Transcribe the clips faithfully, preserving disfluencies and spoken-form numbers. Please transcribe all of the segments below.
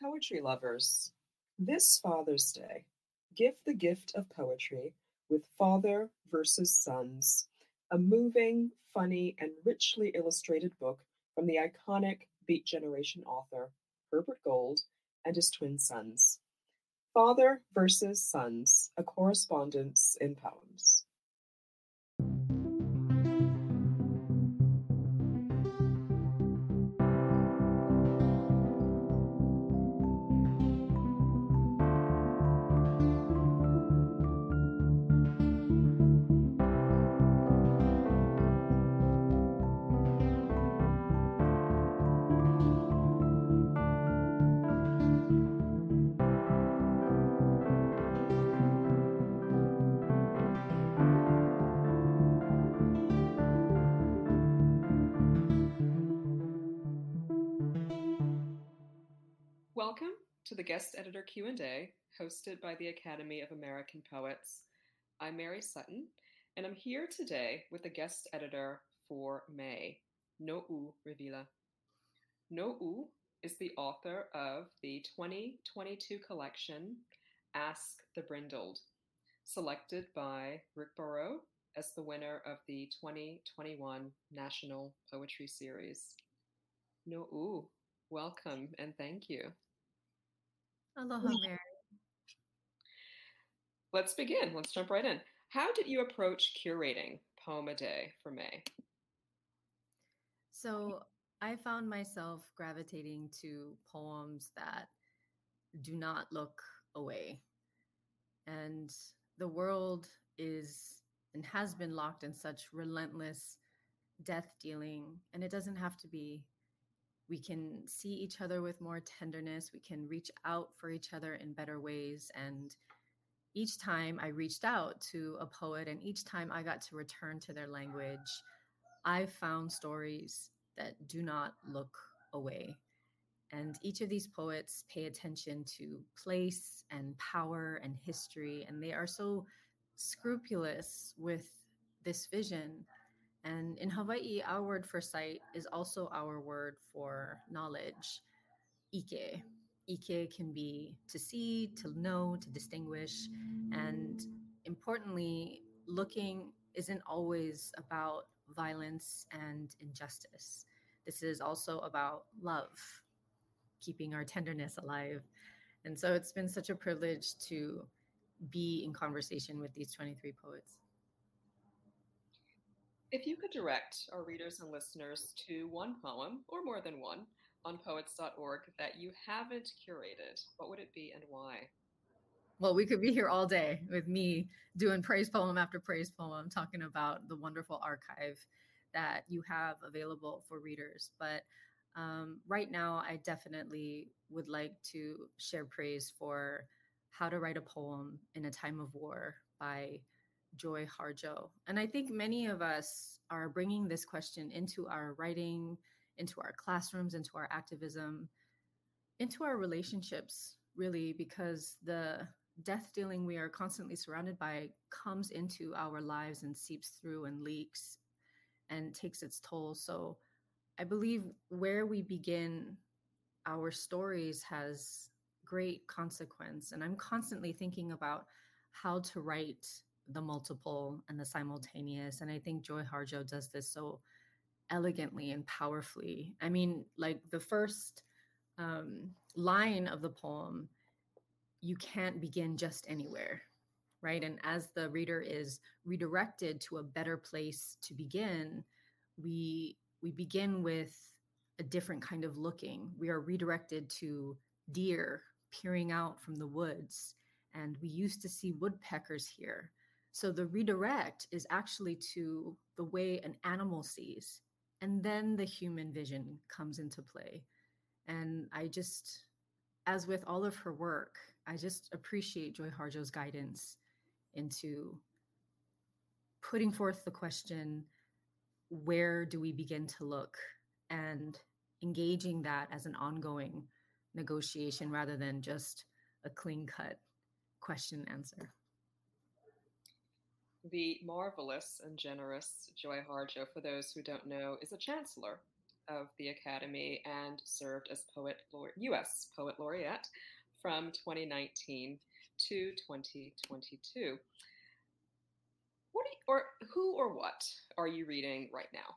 poetry lovers. This Father's Day, give the gift of poetry with Father versus Sons, a moving, funny, and richly illustrated book from the iconic Beat Generation author Herbert Gold and his twin sons. Father versus Sons, a correspondence in poems. Welcome to the Guest Editor Q and A, hosted by the Academy of American Poets. I'm Mary Sutton, and I'm here today with the guest editor for May, No'u Revila. No'u is the author of the twenty twenty-two collection, Ask the Brindled, selected by Rick Burrow as the winner of the twenty twenty-one National Poetry Series. No'u, welcome and thank you. Aloha, Mary. Let's begin. Let's jump right in. How did you approach curating Poem a Day for May? So I found myself gravitating to poems that do not look away. And the world is and has been locked in such relentless death dealing, and it doesn't have to be. We can see each other with more tenderness. We can reach out for each other in better ways. And each time I reached out to a poet and each time I got to return to their language, I found stories that do not look away. And each of these poets pay attention to place and power and history, and they are so scrupulous with this vision. And in Hawaii, our word for sight is also our word for knowledge, ike. Ike can be to see, to know, to distinguish. And importantly, looking isn't always about violence and injustice. This is also about love, keeping our tenderness alive. And so it's been such a privilege to be in conversation with these twenty-three poets. If you could direct our readers and listeners to one poem, or more than one, on poets dot org that you haven't curated, what would it be and why? Well, we could be here all day with me doing praise poem after praise poem, talking about the wonderful archive that you have available for readers. But um, right now, I definitely would like to share praise for How to Write a Poem in a Time of War by Joy Harjo. And I think many of us are bringing this question into our writing, into our classrooms, into our activism, into our relationships, really, because the death dealing we are constantly surrounded by comes into our lives and seeps through and leaks and takes its toll. So I believe where we begin our stories has great consequence. And I'm constantly thinking about how to write the multiple and the simultaneous. And I think Joy Harjo does this so elegantly and powerfully. I mean, like the first um, line of the poem, you can't begin just anywhere, right? And as the reader is redirected to a better place to begin, we we begin with a different kind of looking. We are redirected to deer peering out from the woods, and we used to see woodpeckers here. So the redirect is actually to the way an animal sees, and then the human vision comes into play. And I just, as with all of her work, I just appreciate Joy Harjo's guidance into putting forth the question, where do we begin to look, and engaging that as an ongoing negotiation rather than just a clean cut question answer. The marvelous and generous Joy Harjo, for those who don't know, is a chancellor of the Academy and served as poet U S Poet Laureate from twenty nineteen to twenty twenty-two. What you, or who or what are you reading right now?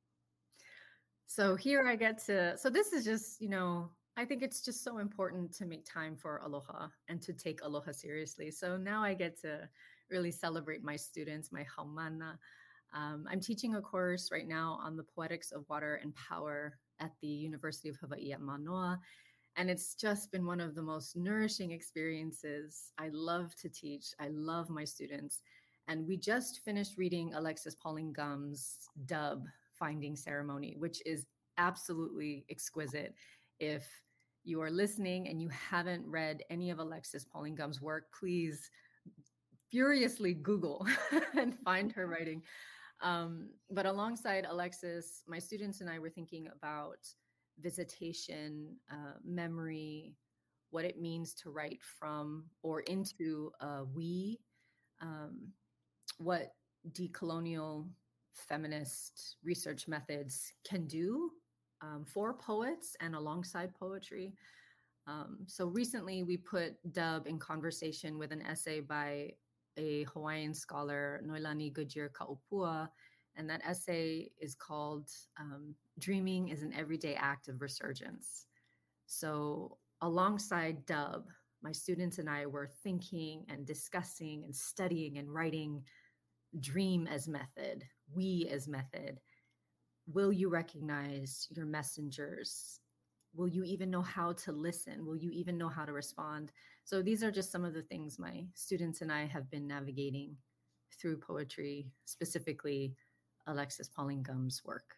So here I get to, so this is just, you know, I think it's just so important to make time for aloha and to take aloha seriously. So now I get to really celebrate my students, my haumana. Um, I'm teaching a course right now on the poetics of water and power at the University of Hawaii at Manoa. And it's just been one of the most nourishing experiences. I love to teach. I love my students. And we just finished reading Alexis Pauline Gumb's Dub, Finding Ceremony, which is absolutely exquisite. If you are listening and you haven't read any of Alexis Pauline Gumb's work, please furiously Google and find her writing. Um, but alongside Alexis, my students and I were thinking about visitation, uh, memory, what it means to write from or into a we, um, what decolonial feminist research methods can do um, for poets and alongside poetry. Um, so recently we put Dub in conversation with an essay by a Hawaiian scholar, Noelani Goodyear Kaupua, and that essay is called um, Dreaming is an Everyday Act of Resurgence. So alongside Dub, my students and I were thinking and discussing and studying and writing dream as method, we as method. Will you recognize your messengers? Will you even know how to listen? Will you even know how to respond? So these are just some of the things my students and I have been navigating through poetry, specifically Alexis Pauline Gumb's work.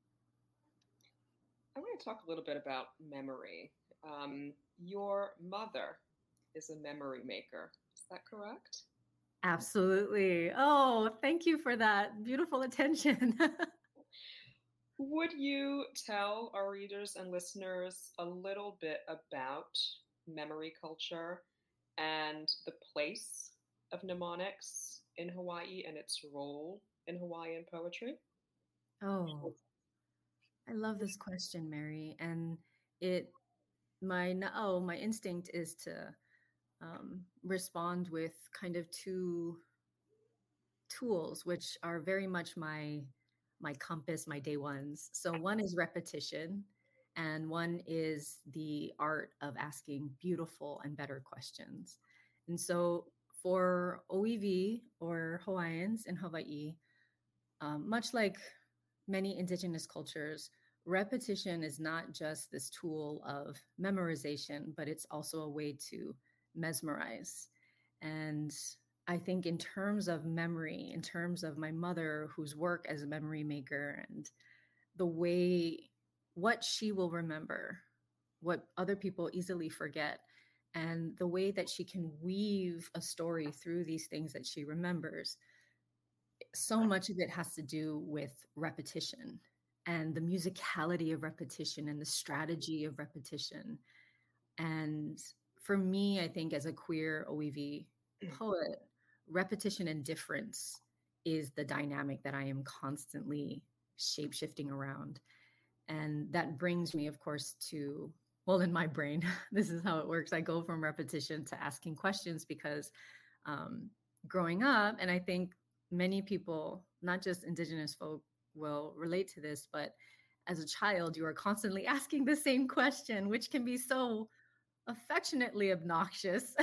I want to talk a little bit about memory. Um, your mother is a memory maker. Is that correct? Absolutely. Oh, thank you for that beautiful attention. Would you tell our readers and listeners a little bit about memory culture and the place of mnemonics in Hawaii and its role in Hawaiian poetry? Oh, I love this question, Mary. And it, my, oh, my instinct is to um, respond with kind of two tools, which are very much my my compass, my day ones. So one is repetition, and one is the art of asking beautiful and better questions. And so for O E V or Hawaiians in Hawaii, um, much like many indigenous cultures, repetition is not just this tool of memorization, but it's also a way to mesmerize. And I think in terms of memory, in terms of my mother, whose work as a memory maker and the way, what she will remember, what other people easily forget, and the way that she can weave a story through these things that she remembers, so much of it has to do with repetition and the musicality of repetition and the strategy of repetition. And for me, I think as a queer O E V poet, repetition and difference is the dynamic that I am constantly shape-shifting around. And that brings me, of course, to, well, in my brain, this is how it works. I go from repetition to asking questions because um, growing up, and I think many people, not just indigenous folk, will relate to this, but as a child, you are constantly asking the same question, which can be so affectionately obnoxious.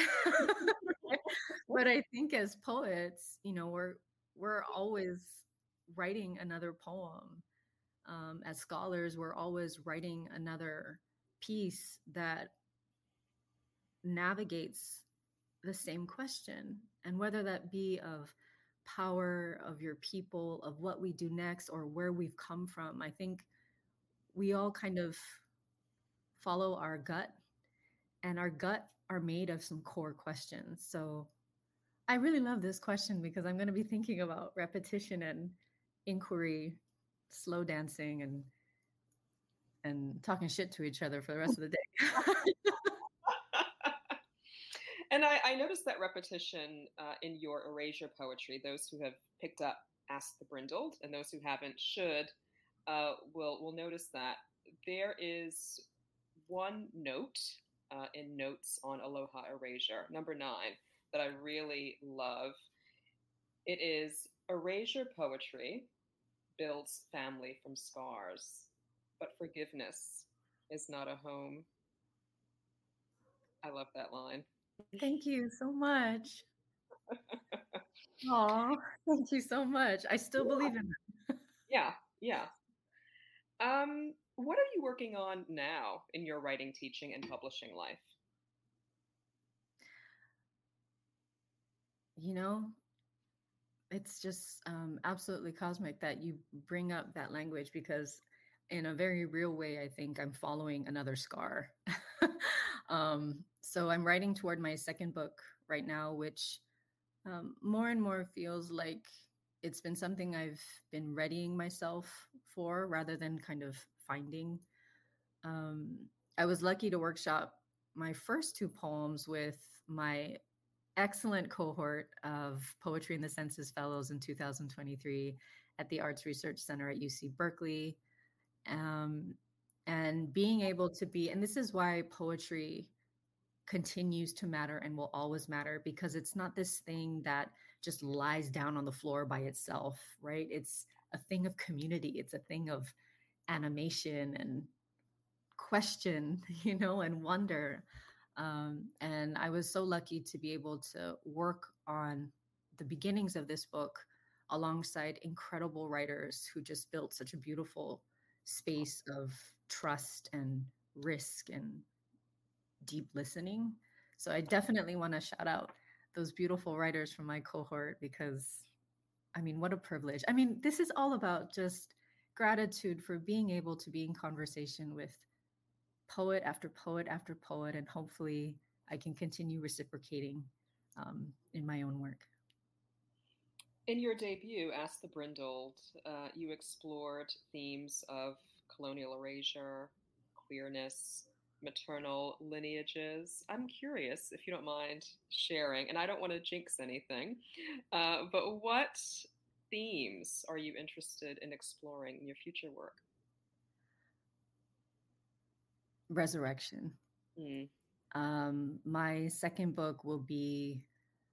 But I think as poets, you know, we're we're always writing another poem. Um, as scholars, we're always writing another piece that navigates the same question. And whether that be of power, of your people, of what we do next, or where we've come from, I think we all kind of follow our gut, and our gut are made of some core questions. So I really love this question because I'm going to be thinking about repetition and inquiry, slow dancing, and and talking shit to each other for the rest of the day. And I, I noticed that repetition uh, in your erasure poetry. Those who have picked up Ask the Brindled, and those who haven't should uh, will will notice that there is one note uh, in Notes on Aloha Erasure, number nine, that I really love. It is erasure poetry builds family from scars, but forgiveness is not a home. I love that line. Thank you so much. Oh, thank you so much. I still believe in that. Yeah, yeah. Um, what are you working on now in your writing, teaching, and publishing life? You know, it's just um, absolutely cosmic that you bring up that language because, in a very real way, I think I'm following another scar. um, so I'm writing toward my second book right now, which um, more and more feels like it's been something I've been readying myself for rather than kind of finding. Um, I was lucky to workshop my first two poems with my excellent cohort of Poetry in the Senses Fellows in two thousand twenty-three at the Arts Research Center at U C Berkeley. Um, and being able to be, and this is why poetry continues to matter and will always matter, because it's not this thing that just lies down on the floor by itself, right? It's a thing of community, it's a thing of animation and question, you know, and wonder. Um, and I was so lucky to be able to work on the beginnings of this book alongside incredible writers who just built such a beautiful space of trust and risk and deep listening. So I definitely want to shout out those beautiful writers from my cohort because, I mean, what a privilege. I mean, this is all about just gratitude for being able to be in conversation with poet after poet after poet, and hopefully I can continue reciprocating um, in my own work. In your debut, Ask the Brindled, uh, you explored themes of colonial erasure, queerness, maternal lineages. I'm curious if you don't mind sharing, and I don't want to jinx anything, uh, but what themes are you interested in exploring in your future work? Resurrection. Mm. Um, my second book will be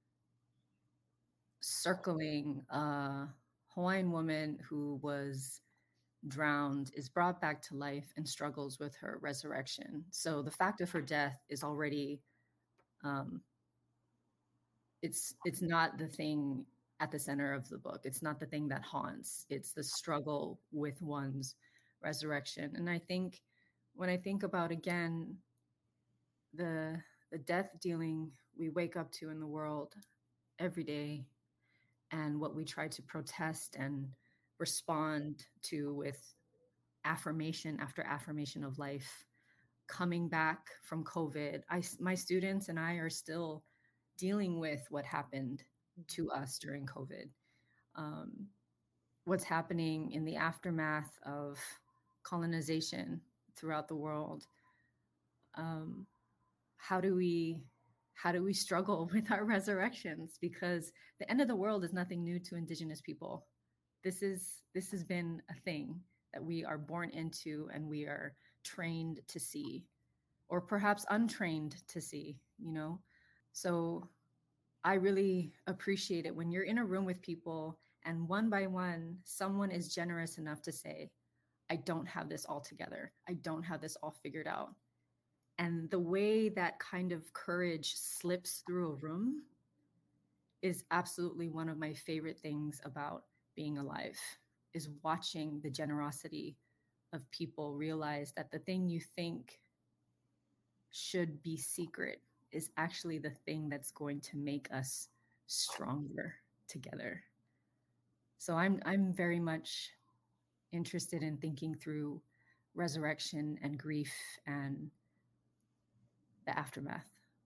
circling a Hawaiian woman who was drowned, is brought back to life, and struggles with her resurrection. So the fact of her death is already um, it's it's not the thing at the center of the book. It's not the thing that haunts. It's the struggle with one's resurrection. And I think when I think about again the the death dealing we wake up to in the world every day, and what we try to protest and respond to with affirmation after affirmation of life, coming back from COVID, I, my students and I are still dealing with what happened to us during COVID. Um, what's happening in the aftermath of colonization throughout the world. Um, how do we how do we struggle with our resurrections? Because the end of the world is nothing new to Indigenous people. This is this has been a thing that we are born into and we are trained to see, or perhaps untrained to see, you know? So I really appreciate it when you're in a room with people and one by one, someone is generous enough to say, I don't have this all together. I don't have this all figured out. And the way that kind of courage slips through a room is absolutely one of my favorite things about being alive, is watching the generosity of people realize that the thing you think should be secret is actually the thing that's going to make us stronger together. So I'm I'm very much interested in thinking through resurrection and grief and the aftermath.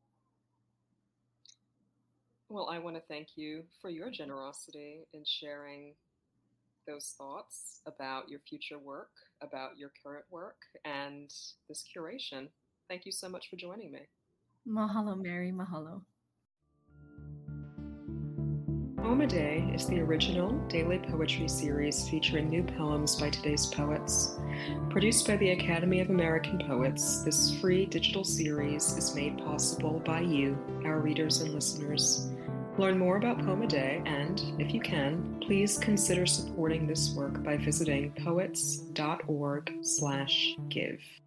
Well, I want to thank you for your generosity in sharing those thoughts about your future work, about your current work, and this curation. Thank you so much for joining me. Mahalo, Mary. Mahalo. Poem a Day is the original daily poetry series featuring new poems by today's poets. Produced by the Academy of American Poets, this free digital series is made possible by you, our readers and listeners. Learn more about Poem a Day and, if you can, please consider supporting this work by visiting poets dot org slash give.